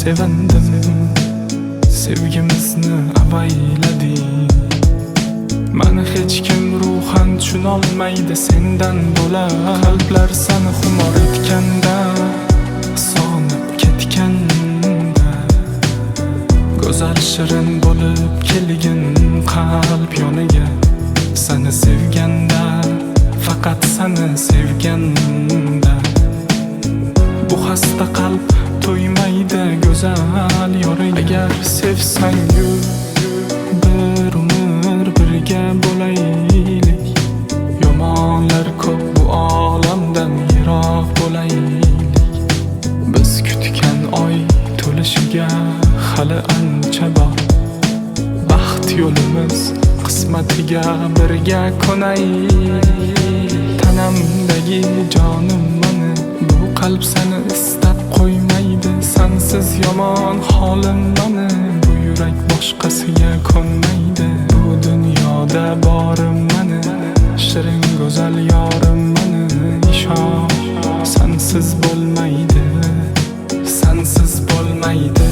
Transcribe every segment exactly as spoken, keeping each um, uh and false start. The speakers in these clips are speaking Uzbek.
sevindim, sevgimizni avaylading. Mani hech kim ruhan tushunolmaydi sendan bo'lak. Qalblar seni xumor etganda, sog'inib ketganda, go'zal shirin bo'lib kelgin qalb yoniga. Seni sevganda, faqat seni sevganda, bu xasta qalb to'ymaydi go'zal yoring. Agar sevsang-yu bir umr birga bo'laylik, yomonlar ko'p bu olamdan yiroq bo'laylik. Biz kutgan oy to'lishiga hali ancha bor. Baxt yo'limiz qismatiga birga konaylik. Tanamdagi jonim mani, bu qalb seni istab qo'ymaydi. Sensiz yomon holim mani, bu yurak boshqasiga ko'nmaydi. Bu dunyoda borim mani, shirin go'zal yorim mani. Ishon, sensiz bo'lmaydi, sensiz bo'lmaydi,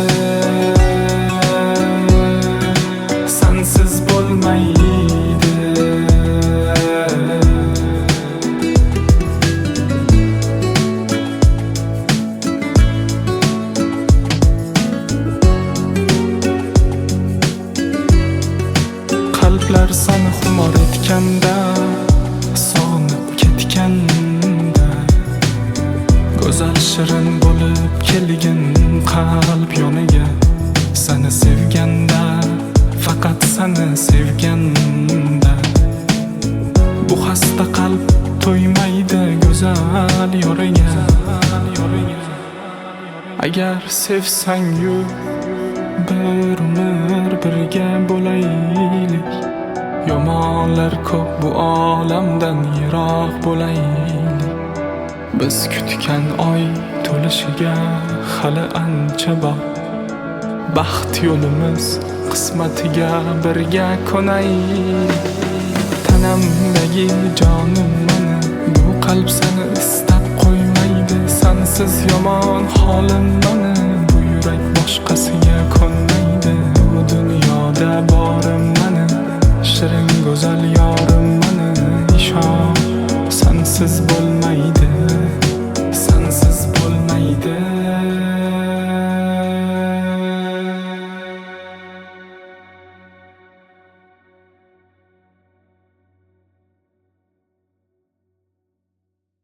sensiz bo'lmaydi. Qalblar seni xumor etganda, sog'inib ketganda, go'zal shirin bo'lib kelgin qalb yoniga. Seni sevganda, faqat seni sevganda, bu xasta qalb to'ymaydi go'zal yoriga. Agar sevsang-yu bir umr birga bo'laylik, yomonlar ko'p bu olamdan yiroq bo'laylik. Biz kutgan oy to'lishiga hali ancha bor. Baxt yo'limiz qismatiga birga konaylik. Tanamdagi jonim mani, bu qalb seni istab qo'ymaydi. Sensiz yomon holim mani, bu yurak boshqasiga ko'nmaydi. Bu dunyoda borim mani, shirin go'zal yorim mani. Ishon, sensiz bo'lmaydi.